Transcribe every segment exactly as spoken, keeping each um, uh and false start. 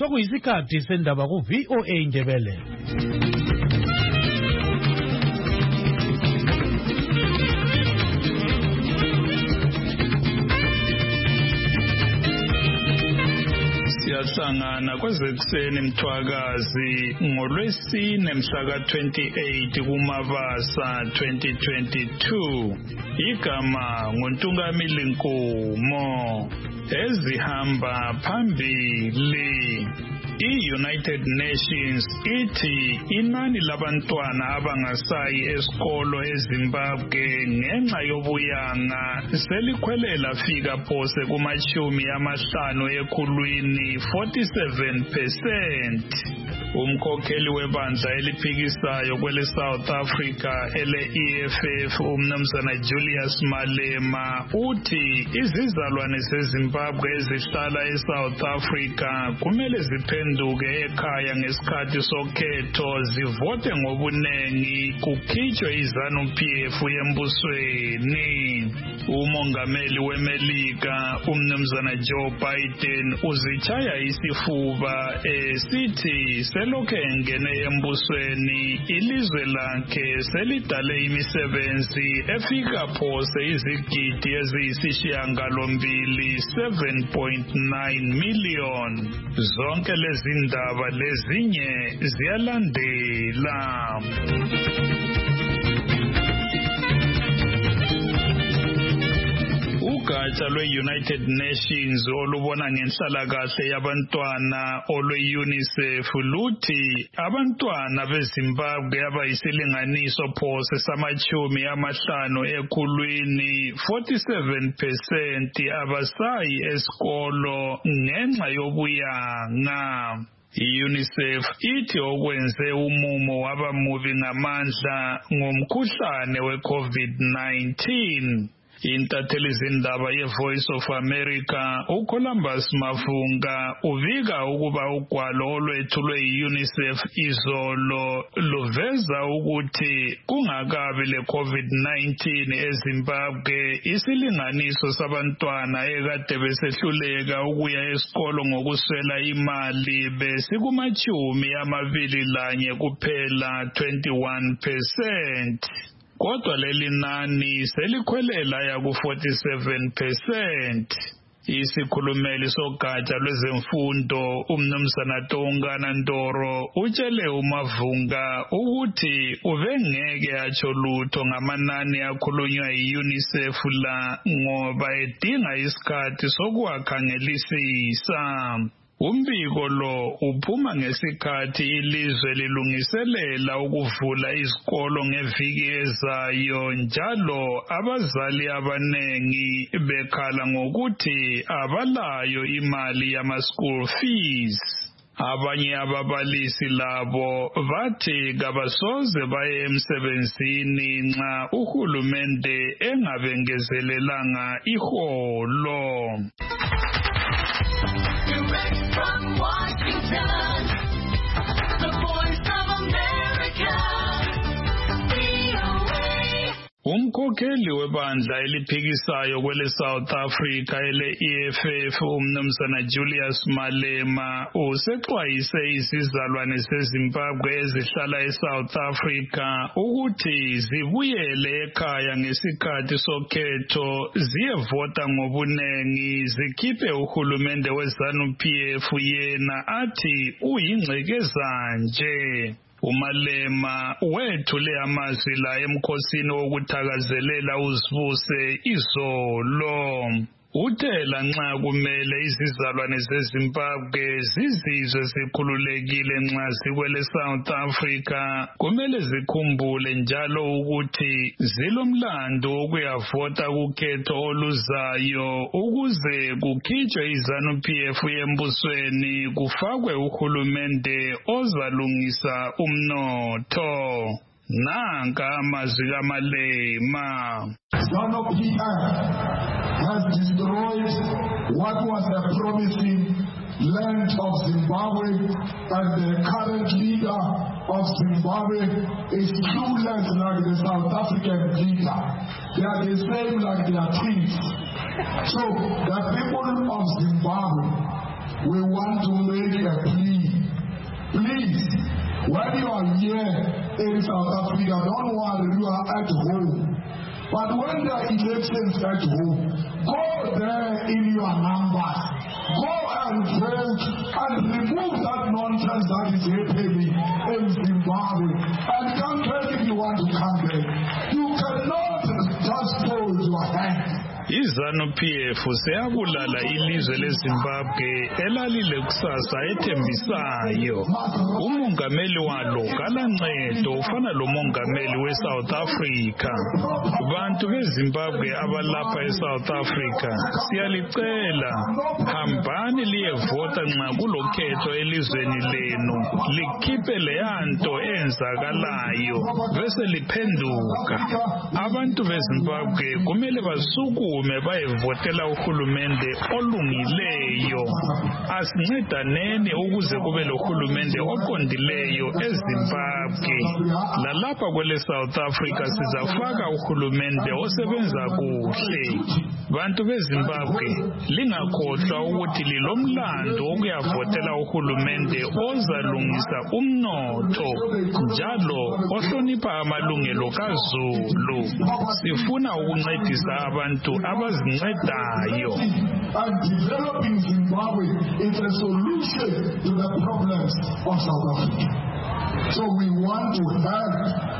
Sokuyisikhathi sendaba ku V O A Ndebele. Siyahlangana kwezekuseni Mthwakazi ngolwesine mhla twenty-eight kuMabasa twenty twenty-two. Igama nguNtungamili Nkumo. Ezihamba phambili. I-United Nations ithi inani labantwana abangasayi esikolo eZimbabwe ngenxa yobuyanga selikhwelela fika phose kumachumi amahlanu ekhulwini forty-seven percent. Umkhokheli webandla eliphikisayo kwele South Africa ele E F F umnumzana Julius Malema uthi izizalwane zeZimbabwe ezihlala eSouth Africa kumele ziphenduke ekhaya ngesikhathi sokhetho zivote ngobunengi kukhitshwe iZANU P F embusweni. Umongameli weMelika umnumzana Joe Biden uzitshaya isifuba esithi selokhe engene embusweni ilizwe lakhe selidale imisebenzi efika phose izigidi eziyisishiyangalombili seven point nine million. Zonke lezi ndaba lezinye ziyalandela. Ugatsha lwe-United Nations olubona ngenhlalakahle yabantwana olwe-UNICEF luthi abantwana beZimbabwe abayisilinganiso phose samachumi amahlanu ekhulwini forty-seven percent abasayi esikolo ngenxa yobuyanga. I-UNICEF ithi okwenze umumo wabamubi ngamandla ngomkhuhlane we-COVID nineteen. Intatheli zindaba ye-Voice of America uColumbus Mavunga uvika ukuba ugwalo olwethulwe yi-UNICEF izolo luveza ukuthi kungakabi le-COVID nineteen eZimbabwe isilinganiso sabantwana ekade besehluleka ukuya esikolo ngokuswela imali besikumachumi amabili lanye kuphela twenty-one percent. Kodwa leli nani selikhwelela ya ku forty-seven percent. Isikhulumeli sogatsha lwezemfundo umnumzana Tongana Ndoro utshele uMavunga ukuthi ubengeke atsho lutho ngamanani akhulunywa yi-UNICEF la ngoba edinga isikhathi sokuwakhangelisisa. Umbiko lo uphuma ngesikhathi ilizwe lilungiselela ukuvula izikolo ngeviki ezayo njalo abazali abanengi bekhala ngokuthi abalayo imali yama-school fees. Abanye ababalisi labo bathi kabasoze baye emsebenzini nxa uhulumende engabengezelelanga iholo. Direct from Washington, the Voice of America, V O A. Umkhokheli webandla eliphikisayo kwele South Africa ele E F F umnumzana Julius Malema usexwayise izizalwane zeZimbabwe ezihlala eSouth Africa ukuthi zibuyele ekhaya ngesikhathi sokhetho ziyevota ngobunengi zikhiphe uhulumende weZANU P F yena athi uyingcekeza nje. uMalema wethule amazwi la emkhosini wokuthakazelela uzibuse izolo. Uthe lanxa kumele izizalwane zeZimbabwe zizizwe zikhululekile nxa zikwele South Africa, kumele zikhumbule njalo ukuthi zilomlando wokuyavota kukhetho oluzayo ukuze kukhitshwe iZANU P F embusweni kufakwe uhulumende ozalungisa umnotho. Nanka amazwi kaMalema. ZANU P F has destroyed what was a promising land of Zimbabwe, and the current leader of Zimbabwe is clueless like the South African leader. They are the same like they are twins. So the people of Zimbabwe we want to make a plea. Please, when you are here in South Africa, don't worry, you are at home. But when the elections at home, go there in your numbers. Go and vote and remove that nonsense that is happening in Zimbabwe. And come back if you want to come back. You cannot just fold your hands. iZANU-P F seyabulala ilizwe leZimbabwe elalile kusasa ethembisayo. Umongameli walo kalancedo ufana lo mongameli weSouth Africa. Bantu beZimbabwe abalapha eSouth Africa siyalicela hambani liyevota nxa kulokhetho elizweni lenu, likhiphe leyanto enzakalayo bese liphenduka. Abantu beZimbabwe kumele basukume bayevotela uhulumende olungileyo. Asincedaneni ukuze kube lohulumende oqondileyo eZimbabwe. Lalapha kwele South Africa sizafaka uhulumende osebenza kuhle. Bantu beZimbabwe lingakhohlwa ukuthi lilomlando ukuyavotela uhulumende ozalungisa umnotho njalo ohlonipha amalungelo kaZulu. Sifuna ukuncedisa abantu abazincedayo. And developing Zimbabwe is a solution to the problems of South Africa. So we want to help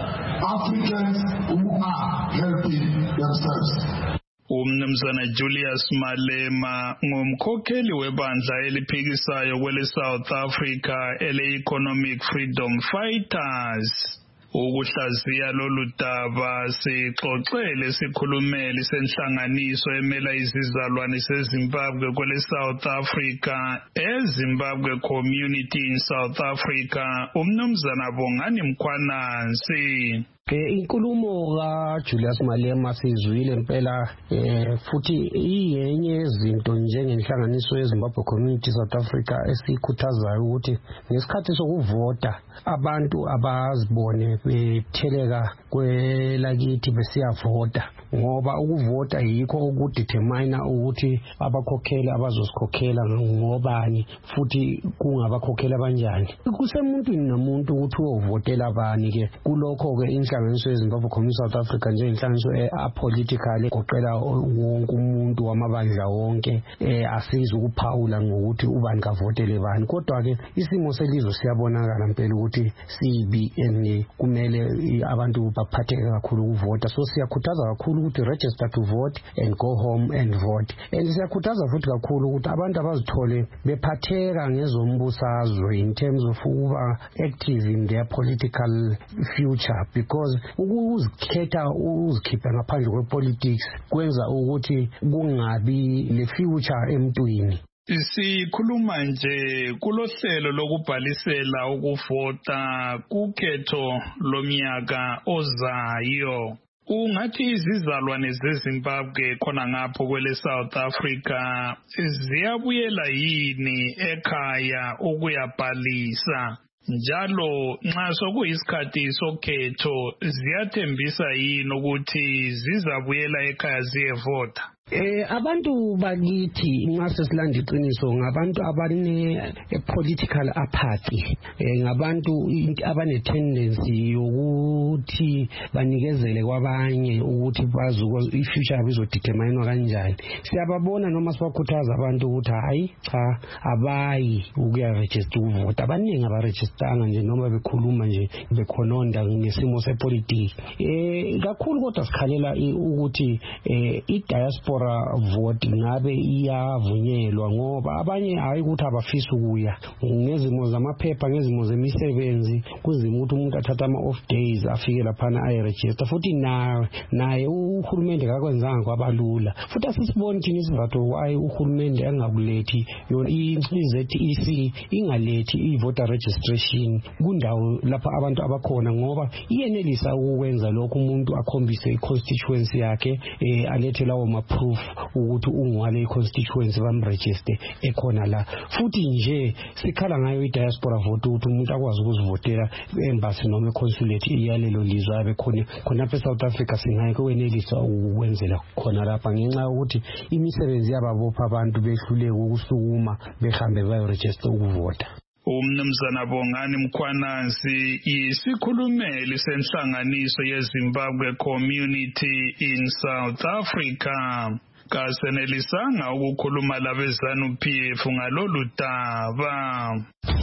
Africans who are helping themselves. Umnumzana Julius Malema ngumkhokheli webandla eliphikisayo kwele South Africa ele Economic Freedom Fighters. Ukuhlaziya lolu daba sixoxele sikhulumeli senhlanganiso emela izizalwane seZimbabwe kwele South Africa eZimbabwe Community in South Africa umnumzana Bongani Mkhwanansi. Inkulumo kaJulius Malema sizwile impela futhi iyenye izinto njengenhlanganiso yeZimbabwe Community South Africa esikhuthazayo ukuthi ngesikhathi sokuvota abantu abazibone betheleka kwelakithi besiyavota, ngoba ukuvota yikho ukudetermine ukuthi abakhokheli abazosikhokhela ngobani futhi kungabakhokhela kanjani. Kusemuntwini nomuntu ukuthi uyovotela abani ke kulokho ke inhlanganiso yeZimbabwe Community South Africa njengenhlanganiso apolitical egoqela wonke umuntu wamabandla wonke asiza ukuphawula ngokuthi ubani kavotele bani, kodwa ke isimo selizwe siyabonakala impela ukuthi sibi and kumele abantu baphatheke kakhulu ukuvota. So siyakhuthaza kakhulu ukuthi register to vote and go home and vote. And siyakhuthaza futhi kakhulu ukuthi abantu abazithole bephatheka ngezombusazwe in terms of ukuba active in their political future, because ukuzikhetha uzikhipha ngaphandle kwepolitics kwenza ukuthi kungabi le future emntwini. Sikhuluma nje kulohlelo lokubhalisela ukuvota kukhetho lomnyaka ozayo. Ungathi izizalwane zeZimbabwe khona ngapho kwele South Africa ziyabuyela yini ekhaya ukuyabhalisa? Njalo nxa sokuyisikhathi sokhetho ziyathembisa yini ukuthi zizabuyela ekhaya ziyevota? Eh abantu bakithi nxa sesilanda iqiniso ngabantu abane political apathy, eh ngabantu abane tendency yokuthi banikezele kwabanye ukuthi bazuko ifuture yabo izodeterminewa kanjani. Siyababona noma sibakhuthaza abantu ukuthi hayi cha abayi ukuya register ukuvota. Abaningi abaregistanga nje noma bekhuluma nje bekhononda ngesimo sepolitiki. Eh kakhulu kodwa sikhalela ukuthi eh i-diaspora vote ngabe iyavunyelwa ngoba abanye hayi ukuthi abafisa ukuya ngezimo zamaphepha ngezimo zemisebenzi kuzima ukuthi umuntu athatha ama off days afike lapha ayi register futhi naye naye uhulumende akakwenzanga kwabalula futhi asisiboni thina isivatho ayi uhulumende engakulethi yona i-Z E C ingalethi i-voter registration kundawo lapha abantu abakhona ngoba iyenelisa ukwenza lokho umuntu akhombise i-constituency yakhe eh alethe lawo mapho proof ukuthi ungwale constituency bamregister ekhona la. Futhi nje sikhala ngayo i-diaspora vote ukuthi umuntu akwazi ukuzivotela embassy noma econsulate iyalelo lizwe abe khona khona lapha eSouth Africa singaye kwenelisa ukwenzela khona lapha ngenxa ukuthi imisebenzi yababopha abantu behluleka ukusukuma behambe bayoregister ukuvota. Umnumzana Bongani Mkhwanansi yisikhulumeli senhlanganiso yeZimbabwe Community in South Africa. Kasenelisanga ukukhuluma labezanu P F ngalolu daba.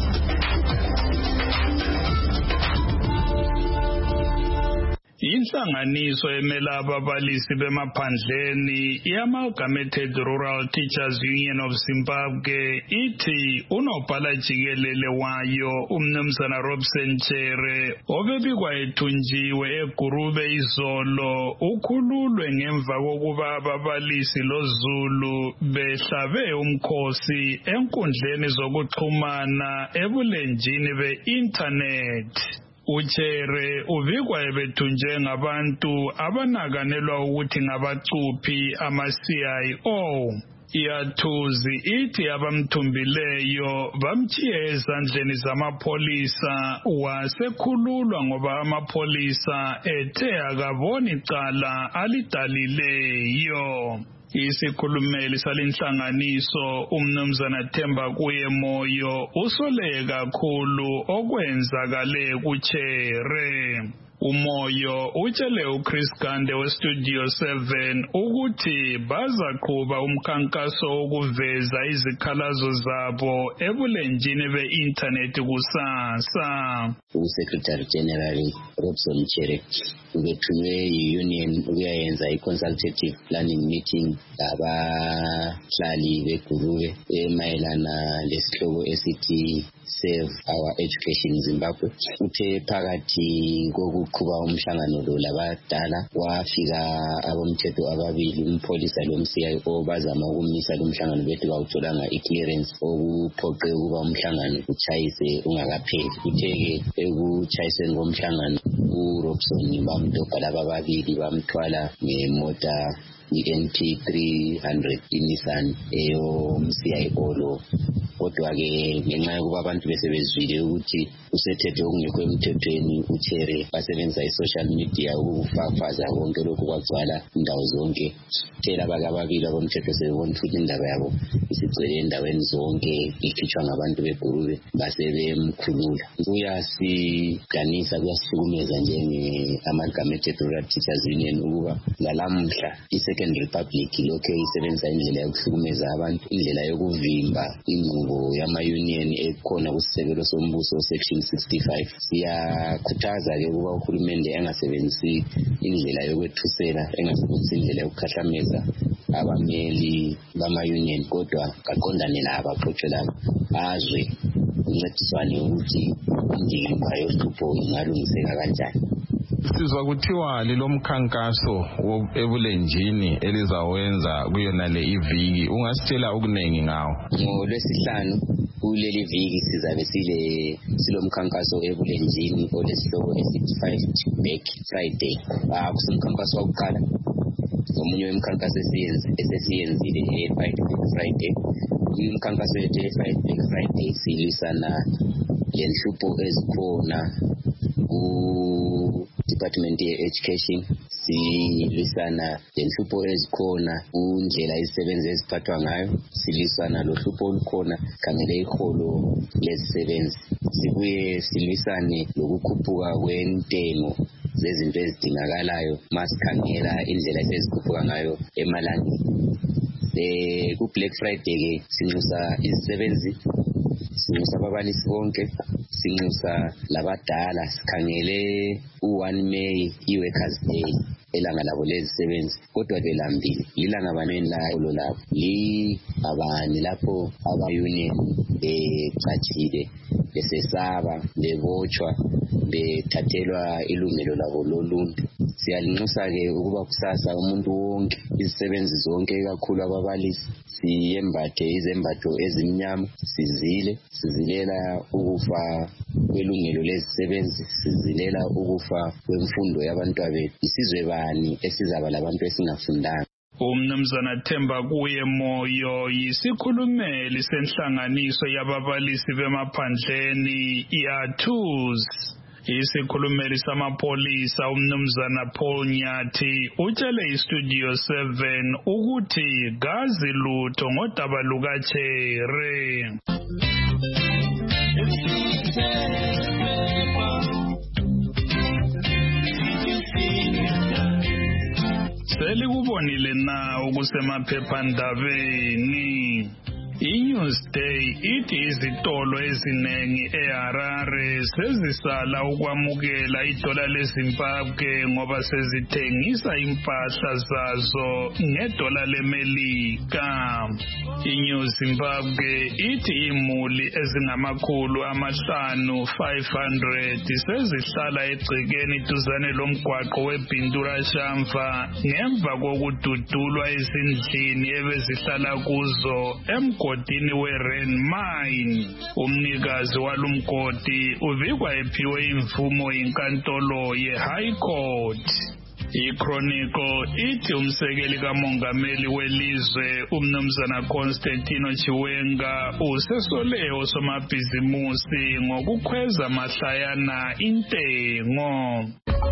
Inhlanganiso emela ababalisi bemaphandleni i-Amalgamated Rural Teachers Union of Zimbabwe ithi unobhala jikelele wayo umnumzana Robson Chere obebikwa ethunjiwe eGurube izolo ukhululwe ngemva kokuba ababalisi loZulu behlabe umkhosi enkundleni zokuxhumana ebulenjini be-internet. Uchere ubikwa ebethunje ngabantu abanakanelwa ukuthi ngabacuphi ama-C I O. Iyathuzi ithi abamthumbileyo bamthiye ezandleni zamapholisa wasekhululwa ngoba amapholisa ethe akaboni icala alidalileyo. Isikhulumeli salinhlanganiso umnumzana Themba kuye Moyo usole kakhulu okwenzakale kuChere. Umoyo utshele uChris Gande weStudio seven ukuthi bazaqhuba umkhankaso wokuveza izikhalazo zabo ebulenjini be-internet kusasa. uSecretary General Robson Chere ubethunywe yi-union ukuyayenza i-consultative planning meeting labahlali beGurube emayelana lesihloko esithi Save Our Education Zimbabwe. Uthe phakathi kokuqhuba umhlangano lo labadala wafika abomthetho ababili umpholisa lo M C I O bazama ukumisa lo mhlangano bethi bawutholanga i-clearance okuphoqe ukuba umhlangano uchayise ungakapheli. Uthe-ke ekuchayiseni komhlangano uRobson bamdobha laba babili bamthwala ngemota i-N T three hundred iNissan eyo M C I O lo. Kodwa-ke ngenxa yokuba abantu besebezwile ukuthi usethethe okungekho emthethweni uChere basebenzisa i-social media ukufafaza konke lokhu kwagcwala indawo zonke. Thela abakababili abomthetho sebebona futhi indaba yabo isigcwele endaweni zonke ikhitshwa ngabantu beGurube basebemkhulula. Kuyasiganisa kuyasihlukumeza njenge-Amalgamated Rural Teachers Union ukuba ngalamuhla i-Second Republic lokho isebenzisa indlela yokuhlukumeza abantu, indlela yokuvimba inqubo yama-union ekhona kusisekelo sombuso section sixty-five. Siyakhuthaza-ke ukuba uhulumende engasebenzisi indlela yokwethusela, engasebenzisi indlela yokukhahlameza abameli bama-union, kodwa kaqondane labo axoxe labo azwe uncediswane ukuthi indima yohlupho ingalungiseka kanjani. Sizwa kuthiwa lelo mkhankaso ebulenjini elizawenza kuyona le iviki, ungasitshela ukunengi ngawo? NgoLwesihlanu kuleli viki sizabe sile silomkhankaso ebulenjini olesihloko esithi Fight Back Friday. Ah kusumkhankaso wokuqala. Omunye wemkhankaso esesiyenzile e-Fight Back Friday. Umkhankaso wethu e-Fight Back Friday silisana lenhlupho ezikhona ku Department of Education, silisana lenhlupho ezikhona kundlela izisebenzi eziphathwa ngayo, silisana lohlupho olukhona khangele iholo lezisebenzi. Sibuye silisane lokukhuphuka kwentengo zezinto ezidingakalayo masikhangela indlela esezikhuphuka ngayo emalangeni. Eh ku Black Friday ke sinxusa izisebenzi, sinxusa ababalisi bonke, sinxusa labadala, sikhangele u-one May i-Workers' Day elanga labo lezisebenzi. Kodwa ke lambili lilanga baneni lalo labo li abani lapho aba-union becatshile besesaba bebotshwa bethathelwa ilungelo labo loluntu. Siyalinxusa-ke ukuba kusasa umuntu wonke, izisebenzi zonke kakhulu ababalisi, siyembathe izembatho ezimnyama, sizile, sizilela ukufa kwelungelo lezisebenzi, sizilela ukufa kwemfundo yabantwana bethu. Isizwe bani esizaba labantu esingafundanga? Umnumzana Themba kuye Moyo yisikhulumeli senhlanganiso yababalisi bemaphandleni i-Athuz. Isikhulumeli samapholisa umnumzana Paul Nyathi utshele iStudio seven ukuthi gazi lutho ngodaba lukaChere. Selikubonile na ukusemaphephandabeni. I-Newsday ithi izitolo ezinengi eHarare sezisala ukwamukela idola leZimbabwe ngoba sezithengisa impahla zazo ngedola leMelika. I-New Zimbabwe ithi imuli ezingamakhulu amahlanu five hundred sezihlala egcekeni duzane lomgwaqo weBintura Shamva ngemva kokududulwa ezindlini ebezihlala kuzo emgwaqweni Godini we-Ren Mine. Umnikazi walumgodi uvikwa ephiwe imvumo yinkantolo ye-High Court. I-Chronicle ithi umsekeli kamongameli welizwe umnumzana Constantino Chiwenga usesole osomabhizimusi ngokukhweza mahlayana intengo.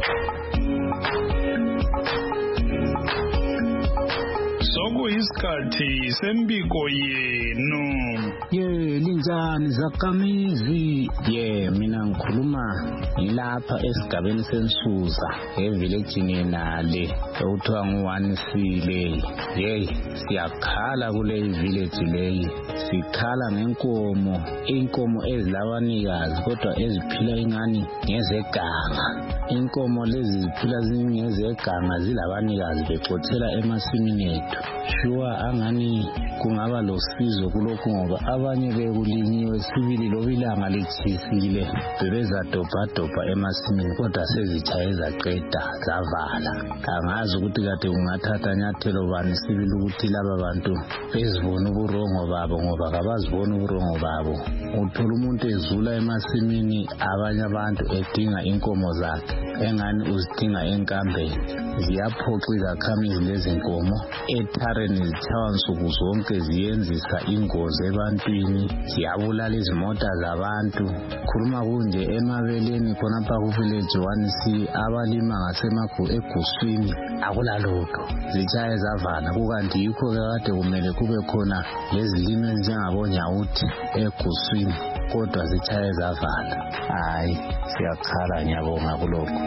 Sokuyisikhathi sembiko yenu. Ye linjani zakamizi? Ye mina ngikhuluma ngilapha esigabeni sensuza evillage yenale okuthiwa ngu-one Sile. Ye siyakhala kule village leyi. Sikhala ngenkomo, inkomo ezilabanikazi kodwa eziphila ingani ngezeganga. Inkomo lezi ziphila zingezeganga zilabanikazi bexothela emasimini ethu. Shuwa angani kungaba losizo kulokhu ngoba abanye bekulinyiwe sibili lobilanga lichisile bebezadobhadobha emasimini kodwa sezitshaye zaqeda zavala. Angazi ukuthi kade kungathatha nyathelo bani sibili ukuthi laba bantu bezibona uburongo babo ngoba kabazibona uburongo babo. Uthola umuntu ezula emasimini abanye abantu edinga inkomo zakhe engani uzidinga enkambeni. Ziyaphoxa izakhamizi lezi nkomo ethareni zithawa nsuku zonke ziyenzisa ingozi ebantwini, ziyabulala izimota zabantu. Khuluma kunje emabeleni khonapha ku village one C abalima ngasemagu eguswini akulalutho, zitshaye zavala. Kukanti yikho kade kumele kube khona lezilimo njengabonyawuthi eguswini kodwa zitshaye zavala. Hayi siyakhala, ngiyabonga kulokho.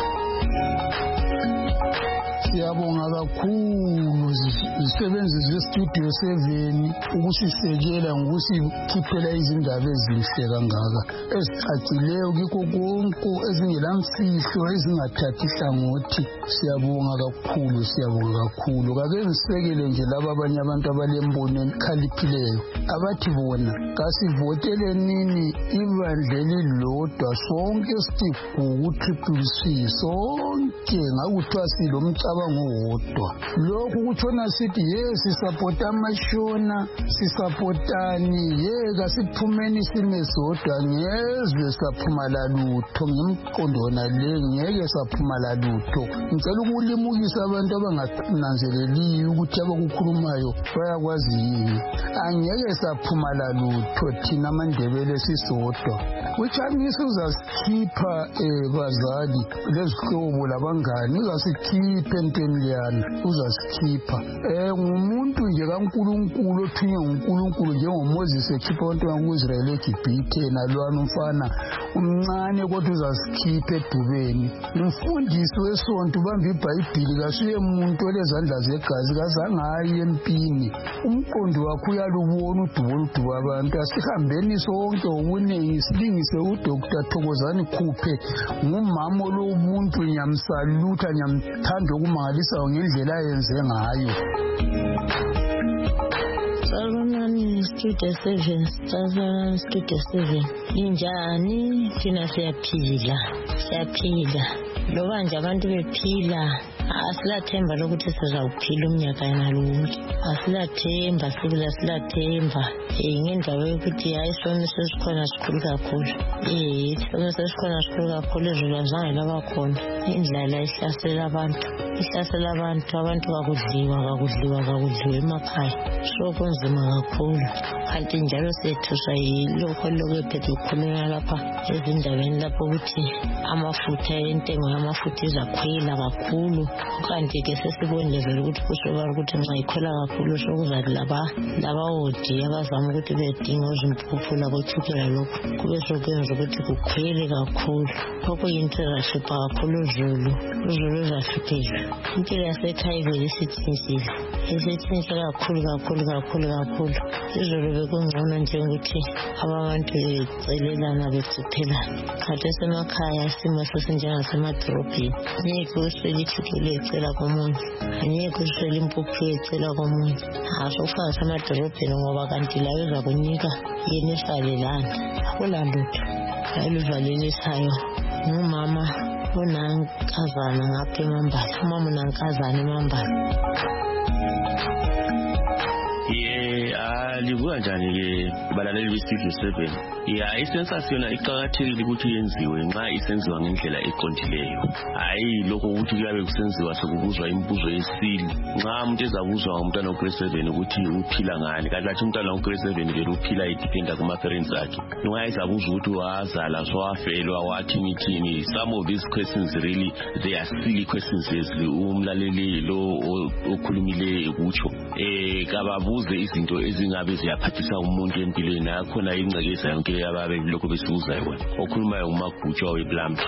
Siyabonga kakhulu izisebenzi zeStudio seven ukusisekela ngokusikhiphela izindaba ezinhle kangaka ezicacileyo kikho konke ezingelamfihlo ezingathathi hlangothi. Siyabonga kakhulu, siyabonga kakhulu. Kake ngisekele nje laba abanye abantu abalembono ekhaliphileyo abathi bona kasivotele nini ibandla elilodwa sonke sigugu triple C sonke ngakuthiwa silomcabango wodwa. Lokhu kutshona sithi ye sisapota amashona sisapotani ye kasiphumeni sime sodwa ngezwe saphumala lutho ngimqondo wona le ngeke saphumala lutho. Ngicela ukulimukisa abantu abangananzeleli ukuthi abakukhulumayo bayakwazi yini. Angeke saphumala lutho thina amandebele sisodwa. Uchamisa uzasikhipha bazali lezihlobo labangani uzasikhipha entweni liyana uzasikhipha. Ngumuntu nje kaNkulunkulu othunywe nguNkulunkulu njengoMoses ekhipha abantwana ku-Israyeli eGibhithe nalwana umfana umncane kodwa uzasikhipha edubeni. Umfundisi wesonto ubamba iBhayibhili kasuye muntu olezandla zegazi kazange aye empini. Umqondo wakho uyalubona udubo oludubo abantu. Asihambeni sonke ubunengi silingise uDoktor Thokozani Khuphe ngumama olobuntu nyamsalutha nyamthanda okumangalisayo ngendlela ayenze ngayo. Salomani Studio seven, Salomani Studio seven. Injani thina siyaphila, siyaphila. Loba nje abantu bephila asilathemba lokuthi sizawuphila umnyaka nalonke, asilathemba sibili, asilathemba um ngendaba yokuthi hayi isomiso esikhona sikhulu kakhulu. um isomiso esikhona sikhulu kakhulu, izulu azange laba khona, indlala ihlasela abantu, ihlasela abantu, abantu kakudliwa kakudliwa kakudliwa emakhaya, so kunzima kakhulu. Kanti njalo siyethuswa yilokho lokhu ephethe ukukhulunywa lapha ezindaweni lapho ukuthi amafutha, intengo yamafutha izakhwela kakhulu. Kanti-ke sesibonile vele ukuthi kusobala ukuthi nxa ikhwela kakhulu sokuzathi laba labawodi abazama ukuthi bedinga uzimpuphu labothukela lokhu kube sokwenza ukuthi kukhwele kakhulu. Lokho yinto ezahlupha kakhulu uzulu, uzulu uzahlupheka. Impilo yasekhaya ivele isithinsile, isithinsile kakhulu kakhulu kakhulu kakhulu. Izulu bekungcono nje ukuthi abantu becelelana beciphelana. Kanti esemakhaya isimo sesinjengasemadorobheni, ngeke uswele ithukela ecela komunye, ngeke uswele impuphu ecela komunye. Asofana semadorobheni ngoba kanti la bezakunika yena isalelana akulalutho ayiluvalelisayo. Ngumama unankazana ngapha emambala, umama unankazana emambala. Livuka njani ke balaleli beStudio seven? Ya isensa yona iqhakathekile ukuthi yenziwe nxa isenziwa ngendlela eqondileyo. Hayi lokho ukuthi kuyabe kusenziwa sekubuzwa imibuzo yesili. Nxa umuntu ezabuzwa ngumntwana wograde seven ukuthi uphila ngani, kanti lathi umntwana wograde seven vele uphila idependa kuma parents akhe. Nxa ezabuzwa ukuthi wazala swafelwa wathini thini, some of these questions really they are silly questions lesli umlaleli lo okhulumile kutsho. Eh kababuze izinto ezingabe ziyaphathisa umuntu empilweni, akhona ingcekeza yonke ababe lokho besibuza yona. Okhulumayo nguMagutshwa weBlambi.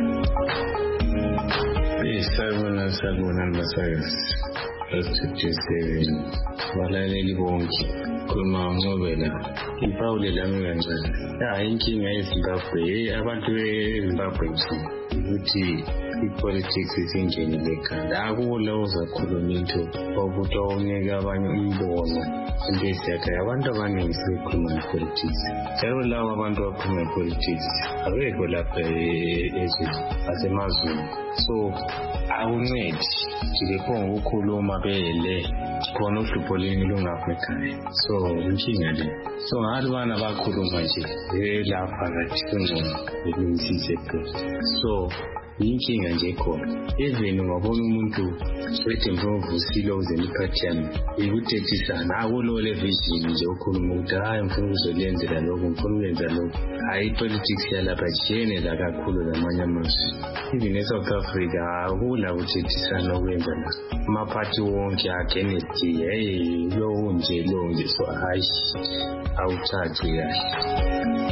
Isabona sabona Masayas Studio seven balaleli bonke khuluma ngobela iPaul lami kancane. Ya inkinga eZimbabwe, abantu beZimbabwe ukuthi ipolitics isingenile ekhanda, akula ozakhuluma into ukuthi onika abanye umbono into esiyakha. Abantu abaningi sebekhuluma ngepolitics, njalo labo abantu abakhuluma ngepolitics abekho lapha ezweni asemazweni, so akuncedi ngilekhona ukukhuluma bele khona uhlupho leni lungapha ekhaya. So inkinga le, so ngathi bana bakhuluma nje lapha kathi kungcono belungisise phela. So inkinga nje khona even ungabona umuntu swethe mvuvusile uzeniphathi yami ikuthethisana akulole vision nje ukhuluma ukuthi hayi mfuna ukuzolenzela lokho, mfuna ukwenza lokho. Hayi politics yalapha jiyenela kakhulu lamanye amazwe. Even eSouth Africa akula kuthethisana okwenza la amaphathi wonke against hey lo nje lo nje, so hayi awuthathi kahle.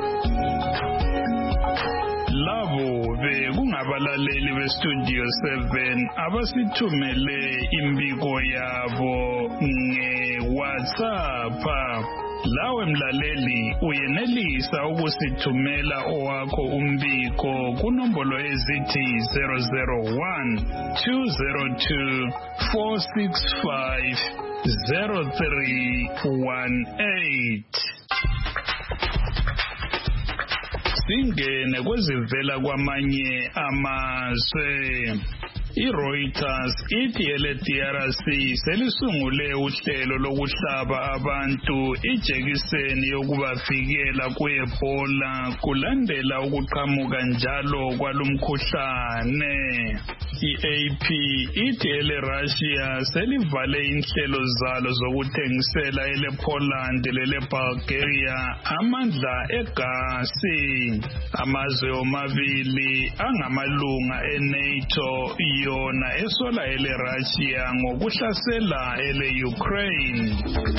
Labo bekungabalaleli beStudio seven abasithumele imbiko yabo ngeWhatsApp. Lawe mlaleli uyenelisa ukusithumela owakho umbiko kunombolo ezithi zero zero one two zero two four six five zero three one eight. Singene kwezivela kwamanye amazwe. iReuters ithi ele-D R C selisungule uhlelo lokuhlaba abantu ijekiseni yokubavikela kwe-Ebola kulandela ukuqhamuka njalo kwalumkhuhlane. I-A P ithi ele-Russia selivale inhlelo zalo zokuthengisela ele-Poland lele-Bulgaria amandla egasi. Amazwe omabili angamalunga e-NATO yona esola ele-Russia ngokuhlasela ele-Ukraine.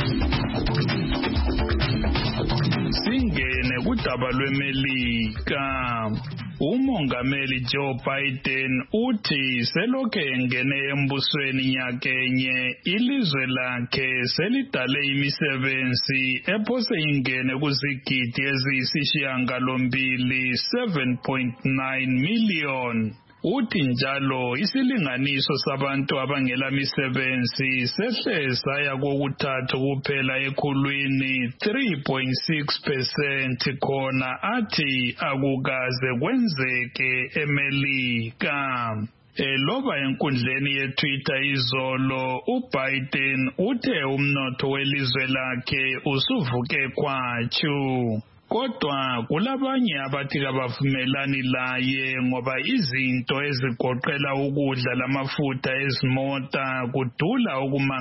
Singene kudaba lweMelika. Umongameli Joe Biden uthi selokhe engene embusweni nyakenye ilizwe lakhe selidale imisebenzi ephose ingene kuzigidi eziyisishiyagalombili seven point nine million. Uthi njalo isilinganiso sabantu abangela misebenzi sehle saya kokuthathu kuphela ekhulwini three point six percent khona athi akukaze kwenzeke eMelika. Eloba enkundleni yeTwitter izolo, uBiden uthe umnotho welizwe lakhe usuvuke kwatshu. Kodwa kulabanye abathi kabavumelani laye ngoba izinto ezigoqela ukudla lamafutha ezimota kudula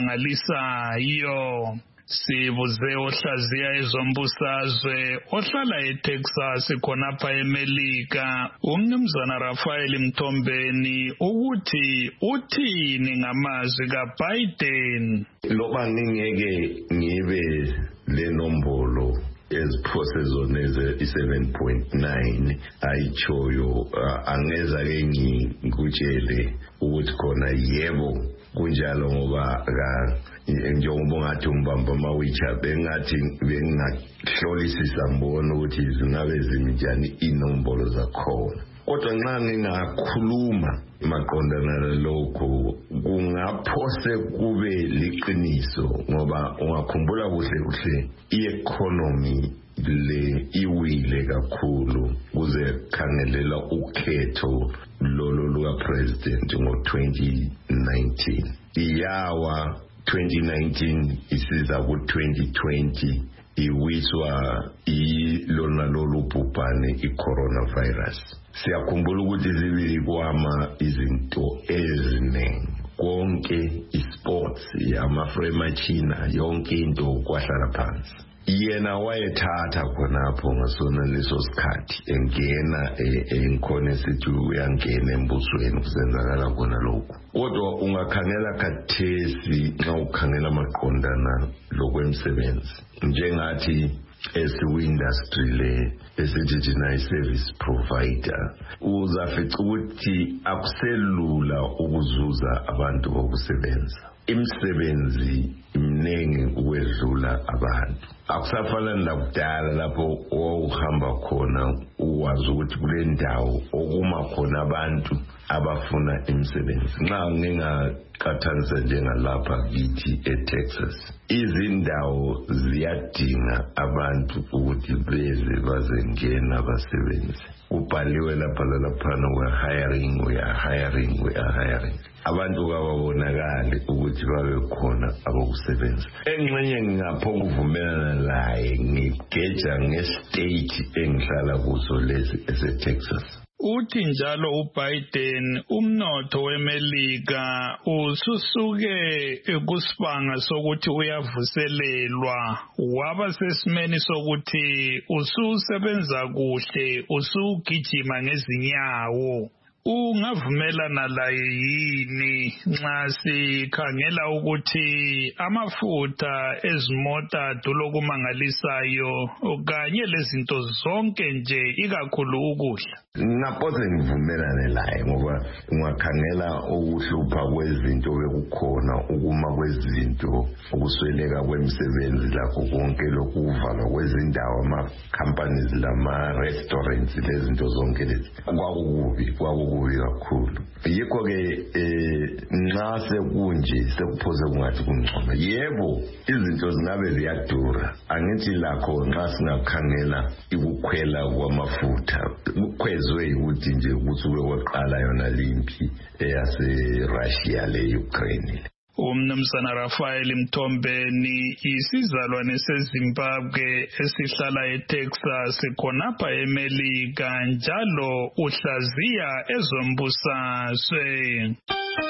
okumangalisayo. Sibuze ohlaziya ezombusazwe ohlala eTexas khonapha eMelika uMnumzana Rafael Mthombeni ukuthi uthini ngamazwi kaBiden. Loba ngingeke ngibe le nombolo eziphose zona eze-seven point nine ayichoyo angeza ke ngikutshele ukuthi khona yebo kunjalo ngoba njengoba ungathi umbamba amawicha bengathi bengahlolisisa mbona ukuthi zingabe zinjani inombolo zakhona. Kodwa nxa ngingakhuluma maqondana nalokho kungaphose kube liqiniso ngoba ungakhumbula kuhle kuhle i-economy le iwile kakhulu kuze khangelela ukhetho lolo luka president ngo twenty nineteen. Iyawa twenty nineteen isiza ku twenty twenty iwiswa ilona lolu bhubhane i-coronavirus. Siyakhumbula ukuthi zibili kwama izinto eziningi konke isports amaframe achina yonke into kwahlala phansi. Yena wayethatha khonapho ngasona leso sikhathi engena enkhona sithi uyangena embusweni kusenzakala khona lokho. Kodwa ungakhangela khathesi xa ukhangela maqondana lokwemsebenzi njengathi esi-industry le esithi thina i-service provider uzafica ukuthi akuselula ukuzuza abantu bokusebenza. Imisebenzi imningi ukwedlula abantu. Akusafana nakudala lapho owawuhamba khona uwazi ukuthi kule ndawo okuma khona abantu abafuna imisebenzi. Nxa ngingaqhathanisa njengalapha kithi eTexas, izindawo ziyadinga abantu ukuthi beze bazengena basebenze. Kubhaliwe lapha laphana we are hiring, we are hiring, we are hiring. Abantu kababonakali ukuthi babe khona abokusebenza. Engxenye ngingapho kuvumelana laye ngigeja ngestate engihlala kuso lesi ese-Texas. Uthi njalo uBiden umnotho weMelika ususuke kusibanga sokuthi uyavuselelwa waba sesimeni sokuthi ususebenza kuhle usugijima ngezinyawo. Ungavumelana laye yini nxa sikhangela ukuthi amafutha ezimota dulokumangalisayo kanye lezinto zonke nje ikakhulu ukudla? Ngaphoze ngivumelane laye ngoba ungakhangela ukuhlupha kwezinto bekukhona ukuma kwezinto ukusweleka kwemisebenzi lakho konke lokuvalwa kwezindawo ama-companies lama-restaurants lezinto zonke lezi kwakukubi kwakukubi kakhulu. Yikho-ke nxa sekunje sekuphoze kungathi kungcono. Yebo izinto zingabe ziyadura, angithi lakho nxa singakhangela ukukhwela kwamafutha kukhwezwe ukuthi nje kusuke waqala yona limpi eyase-Russia le-Ukraine. Umnumzana Rafael Mthombeni isizalwane seZimbabwe esihlala eTexas khonapha eMelika njalo uhlaziya ezombusazwe.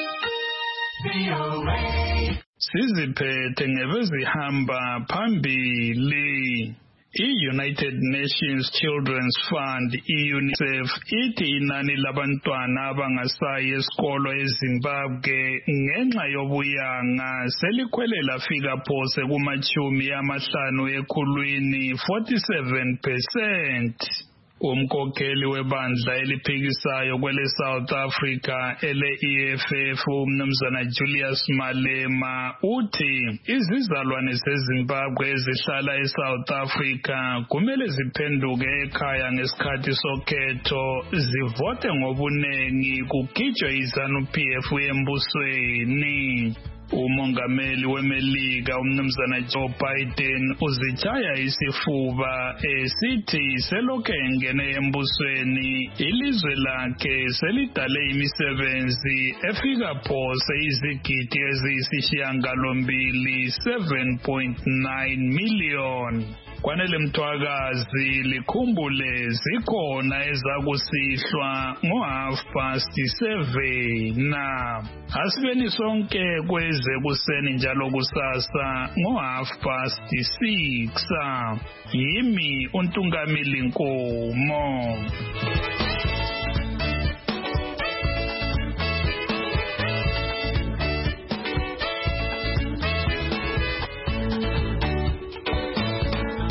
Siziphethe ngebezihamba phambili. I-United Nations Children's Fund, i-UNICEF, ithi inani labantwana abangasayi esikolo eZimbabwe ngenxa yobuyanga selikhwele lafika phose kumachumi amahlanu ekhulwini forty-seven percent. Umkhokheli webandla eliphikisayo kwele South Africa ele-E F F uMnumzana Julius Malema uthi izizalwane zeZimbabwe ezihlala eSouth Africa kumele ziphenduke ekhaya ngesikhathi sokhetho zivote ngobunengi kugijwe iZANU-P F embusweni. Umongameli weMelika umnumzana Joe Biden uzitshaya isifuba esithi selokhu engene embusweni ilizwe lakhe selidale imisebenzi efika phose izigidi eziyisishiyagalombili seven point nine million. Kwanele Mthwakazi likhumbule zikhona ezakusihlwa ngo half past seven na asibeni sonke kweze kuseni njalo kusasa ngo half past six. Yimi uNtungamili Nkomo.